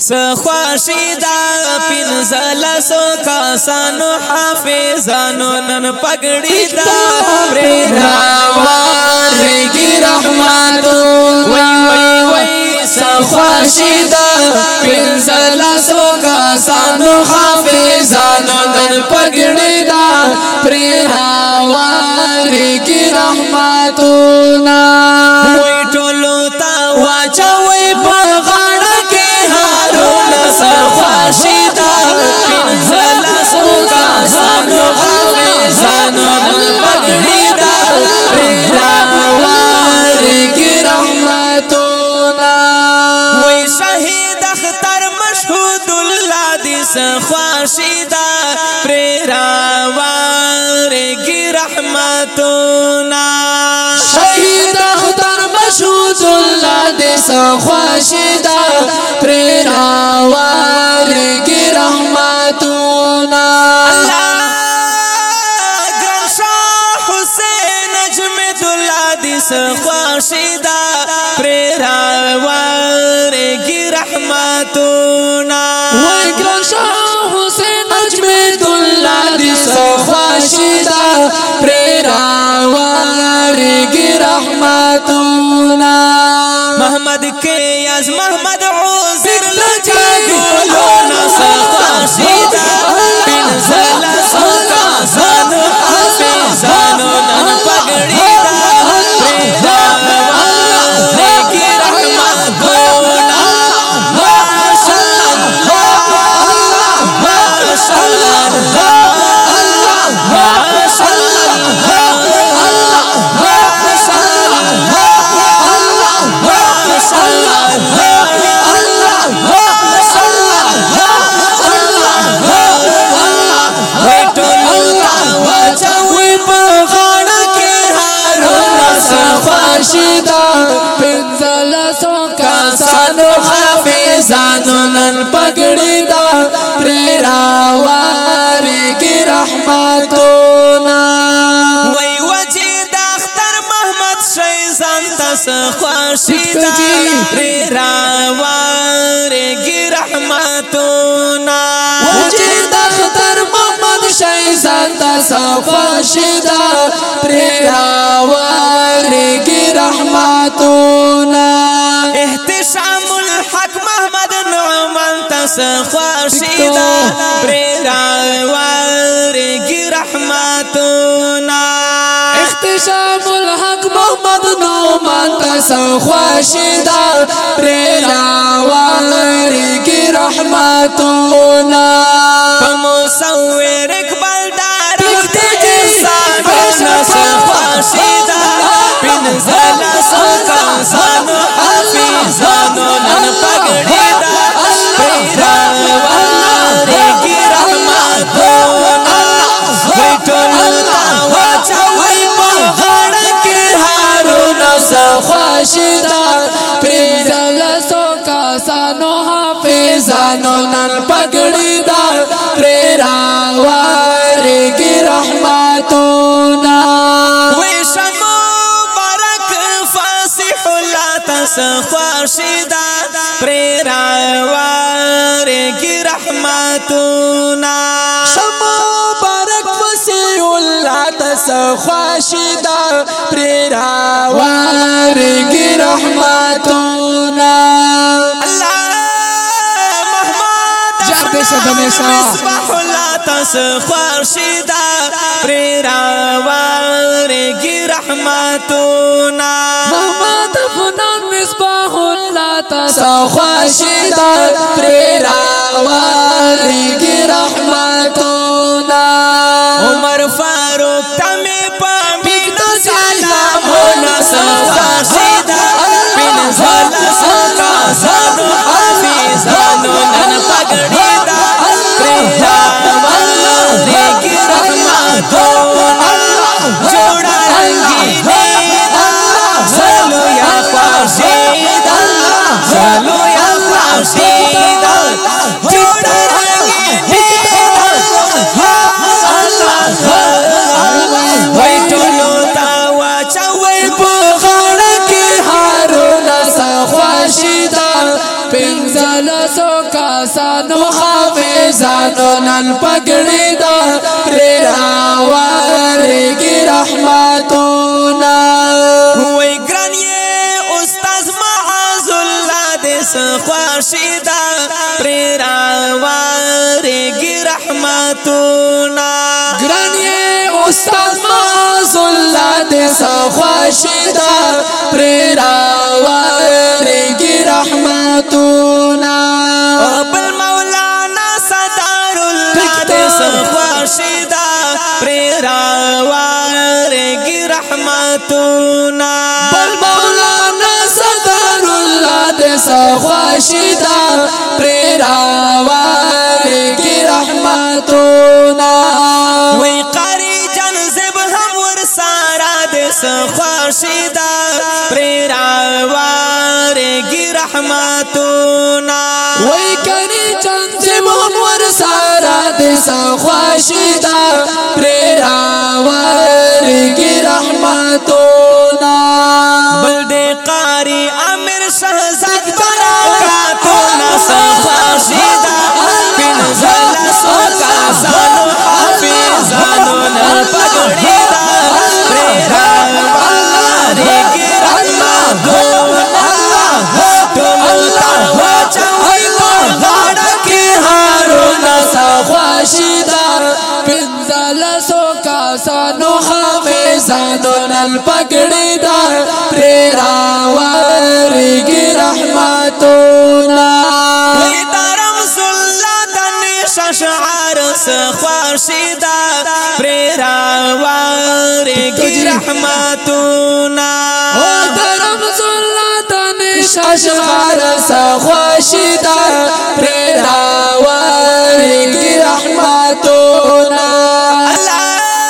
سخواشی دا پنزلسو کاسانو حافظانو نن پگڑی دا راوارگی رحمتو وی سخواشی دا پنزلسو کاسانو حافظانو نن پگڑی دا راوارگی رحمتو نا وی ٹولو تا واچوی پغاڑا سخواشیدا پنزلسو کاسانو حافظانو نن پگڑیدا راوارگی رحمتونا وی شہید اختر مشہود اللہ دی سخواشیدا راوارگی رحمتونا شہید اختر مشہود اللہ دی سخواشیدا راوارگی رحمتونا گران شاہ حسین اجمد اللہ دی سخواشیدا راوارگی رحمتونا گران شاہ حسین اجمد اللہ دی سخواشیدا راوارگی رحمتونا محمد کے از محمد عوزر لجا گولونا سخواشیدا پنزلسو کاسانو حافظانو نن پگڑیدا راوارگی رحمتونا ماشاءاللہ ماشاءاللہ سخواشیدا پنزلسو کاسانو حافظانو نن پگڑیدا راوارگی رحمتونا وی وجی دا اختر محمد شیزان تا سخواشیدا راوارگی رحمتونا وجی دا اختر محمد شیزان تا سخواشیدا راوارگی رحمتونا احتشام الحق محمد نعمان تا سخواشیدا راوارگی رحمتونا احتشام الحق محمد نعمان تا سخواشیدا راوارگی رحمتونا فمصور اقبال دارک دی سامنا سخواشیدا پنزلسو کاسانو حافظانو نن پگڑیدا راوارگی رحمتونا وی ٹولو تا واچوی پغاڑا کی هارونا سخواشیدا پنزلسو کاسانو حافظانو نن پگڑیدا راوارگی رحمتونا سخواشیدا راوارگی رحمتونا شمو بارک وسیع اللہ تا سخواشیدا راوارگی رحمتونا اللہ محمد مصباح اللہ تا سخواشیدا راوارگی رحمتونا محمد فنان مصباح اللہ تا سخواشیدا راوارگی رحمتونا عمر فاروق تمی پامینا سلامونا سخواشیدا پنزلسو کاسانو حافظانو نن پگڑیدا راوارگی رحمتونا جوڑا رنگینے چلو یا خواشیدا چلو یا خواشیدا جوڑا رنگینے وی ٹولو تا واچوی پغاڑا کی هارونا سخواشیدا پنزلسو لسو کاسانو حافظانو نن پګړې دا راوړېږي رحمتونه وای ګران یې استاد معاذ الله دې خواشیدا پر راوړېږي رحمتونه ګران یې استاد معاذ الله دې خواشیدا پر راوړېږي رحمتونه بل مولانا صدر الله دې خواشیدا پر راوړېږي رحمتونه بل مولانا صدر الله دې خواشیدا پر راوړېږي رحمتونه وی قاری جان زب هم ور سارا دې خواشیدا پر راوړېږي رحمتونه وی کری چند محمد سارا دې خواشیدا پر راوړېږي رحمتونه بل دې قاری امیر شهزاد برکاتونه خواشیدا پنځل سوکا سانو حافظانو نن پګړې دا پر راوړېږي رحمتونه ټول تا واچوي په غاړه کې هارونه خواشیدا پنځل سوکا سانو حافظانو نن پګړې دا پر راوړېږي رحمتونه وی درم سلا دنیش شعر خواشیدا پر راوړېږي رحمتونه درم زلطان ششغار خواشیدا پر راوړېږي رحمتونه الله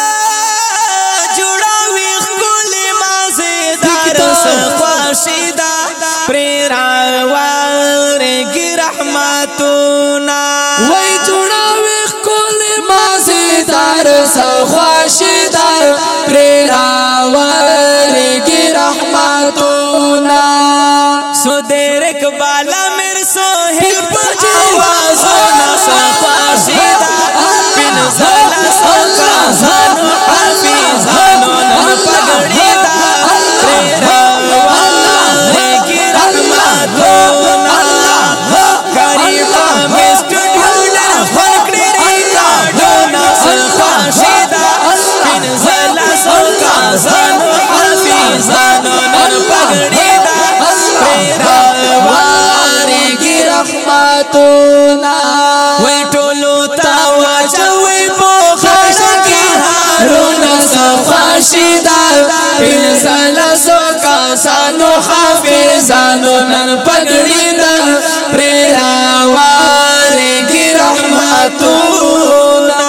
جوړوي ښکلي مازیدار خواشیدا پر راوړېږي رحمتونه وای جوړوي ښکلي مازیدار خواشیدا پر راوړېږي رحمتونه سودیر اقبال امیر سوهیل په آوازونه خواشیدا پنځل سوکا سانو حافظانو نن پګړې دا پر راوړېږي رحمتونه کریم امیر سټوډیو نه خورکړې راډونه خواشیدا پنځل سوکا سانو حافظانو نن پګړې دا راوړېږي رحمتونه وی ټولو تا واچوي په خاشه کې هارونه خواشیدا پنځل سوکا سانو حافظانو نن پګړې دا پر راوړېږي رحمتونه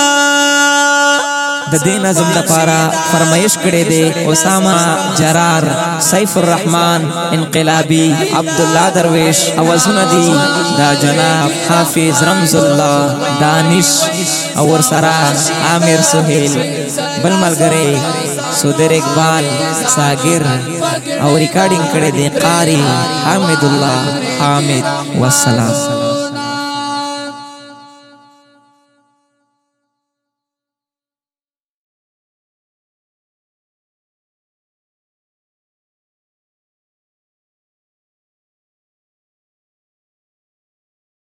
د دې نظم لپاره فرمایش کړي دي اسامه جرار سیف الرحمن انقلابی عبد الله درویش اوازونه دي دا جناب حافظ رمز الله دانش اور سرا عامر سہیل بل ملګری سودر اقبال ساگر او ریکارډینګ کړي دي قاری حامد الله حامد والسلام